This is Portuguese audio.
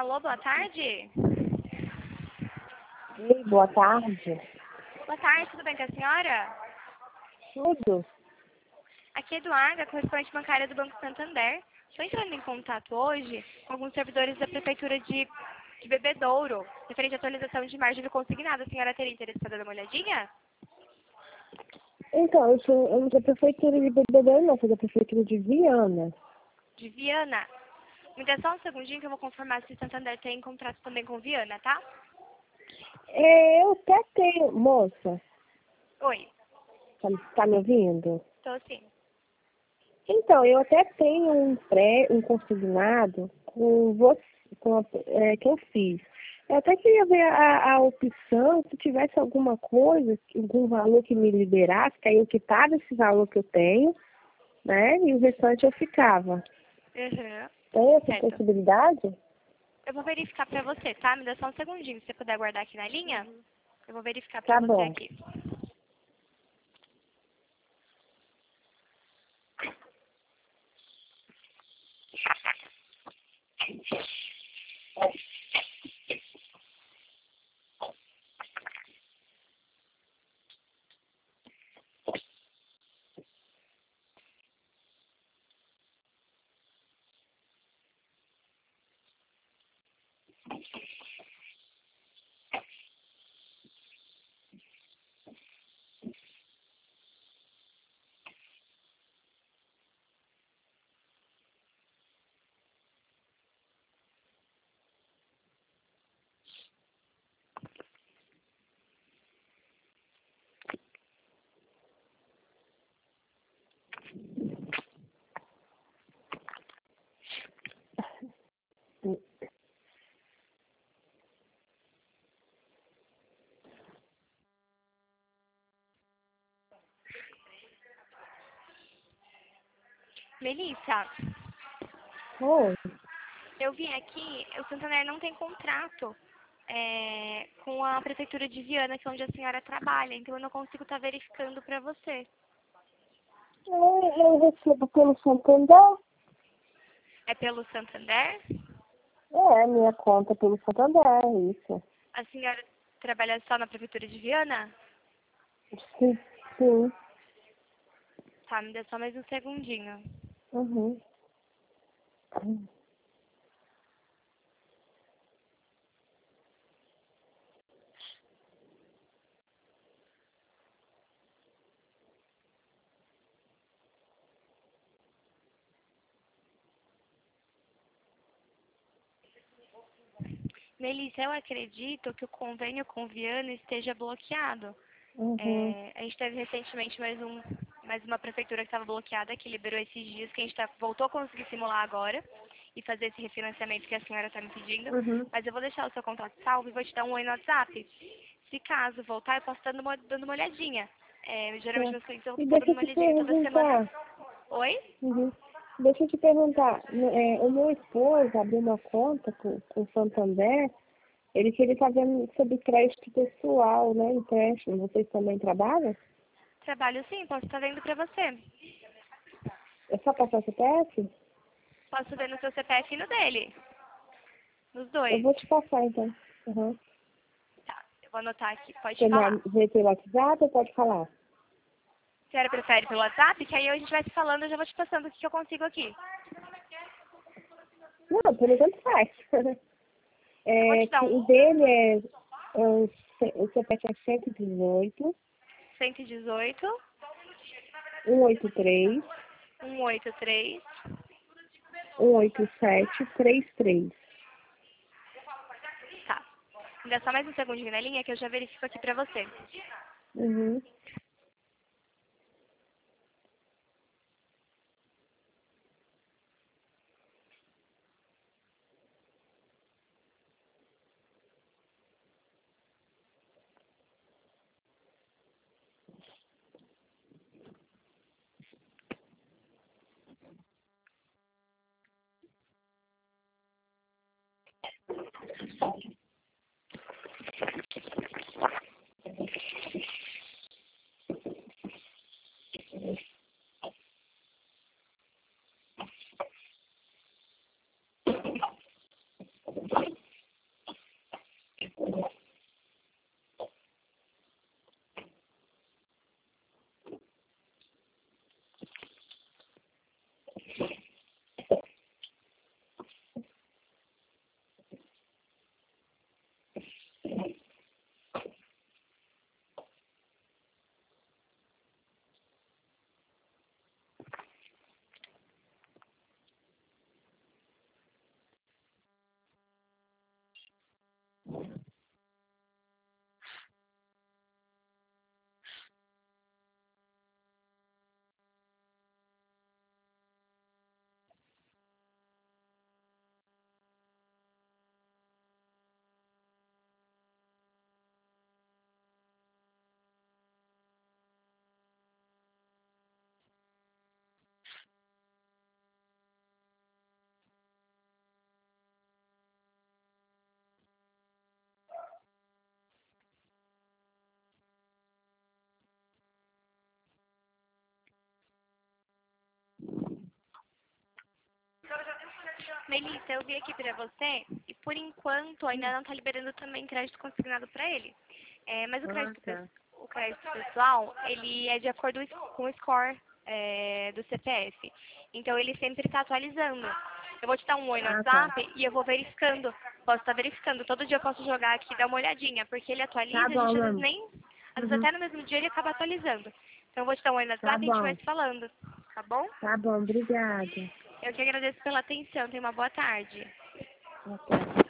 Alô, boa tarde? Ei, boa tarde. Boa tarde, tudo bem com a senhora? Tudo? Aqui é Eduarda, correspondente bancária do Banco Santander. Estou entrando em contato hoje com alguns servidores da Prefeitura de Bebedouro, referente à atualização de margem do consignado. A senhora teria interesse para dar uma olhadinha? Então, eu sou da Prefeitura de Bebedouro, não, sou da Prefeitura de Viana. De Viana? Me dá só um segundinho que eu vou confirmar se Santander tem contrato também com Viana, tá? Eu até tenho... Moça, Oi, tá me ouvindo? estou sim. Então, eu até tenho um consignado com você, que eu fiz. Eu até queria ver a opção, se tivesse alguma coisa, algum valor que me liberasse, que aí eu quitava esse valor que eu tenho, né? E o restante eu ficava. Uhum. Tem essa Certo. possibilidade? Eu vou verificar para você, tá? Me dá só um segundinho. Se você puder aguardar aqui na linha, eu vou verificar para Tá você bom. aqui. Melissa, Oi. eu vi aqui, o Santander não tem contrato com a Prefeitura de Viana, que é onde a senhora trabalha, então eu não consigo estar verificando para você. Eu recebo pelo Santander. É pelo Santander? Minha conta pelo Santander, isso. A senhora trabalha só na Prefeitura de Viana? Sim, sim. Tá, me dá só mais um segundinho. Uhum. Melissa, eu acredito que o convênio com Viana esteja bloqueado. Uhum. A gente teve recentemente mais uma prefeitura que estava bloqueada, que liberou esses dias, que a gente voltou a conseguir simular agora e fazer esse refinanciamento que a senhora está me pedindo. Uhum. Mas eu vou deixar o seu contato salvo e vou te dar um oi no WhatsApp. Se caso voltar, eu posso estar dando uma olhadinha. Geralmente Tá. meus clientes eu E vou deixa dando eu uma te olhadinha toda semana. perguntar. Oi? Uhum. Deixa eu te perguntar. O meu esposo abriu uma conta com o Santander. Ele queria saber sobre crédito pessoal, né? Empréstimo. Vocês também trabalham? Trabalho sim, posso estar vendo para você. É só passar o CPF? Posso ver no seu CPF e no dele. Nos Eu dois. vou te passar, então. Uhum. Tá, eu vou anotar aqui. Pode Você falar. vê pelo WhatsApp ou pode falar? A senhora prefere pelo WhatsApp? Que aí a gente vai se falando, eu já vou te passando o que eu consigo aqui. Não, por exemplo faz. Eu vou te dar O um dele o CPF é 118 118 183 183. 18733. Tá. Ainda só mais um segundinho na linha que eu já verifico aqui pra você. Uhum. Melissa, eu vi aqui pra você e por enquanto ainda não tá liberando também crédito consignado pra ele. Mas o Ah, crédito, tá. o crédito pessoal, ele é de acordo com o score do CPF. Então ele sempre está atualizando. Eu vou te dar um oi no Ah, tá. WhatsApp e eu vou verificando. Posso estar verificando. Todo dia eu posso jogar aqui e dar uma olhadinha, porque ele Tá atualiza, a bom, gente às vezes mano. nem. Às vezes Uhum. até no mesmo dia ele acaba atualizando. Então eu vou te dar um oi no Tá WhatsApp e a gente vai bom. se falando. Tá bom? Tá bom, obrigada. Eu que agradeço pela atenção. Tenha uma boa tarde. Até.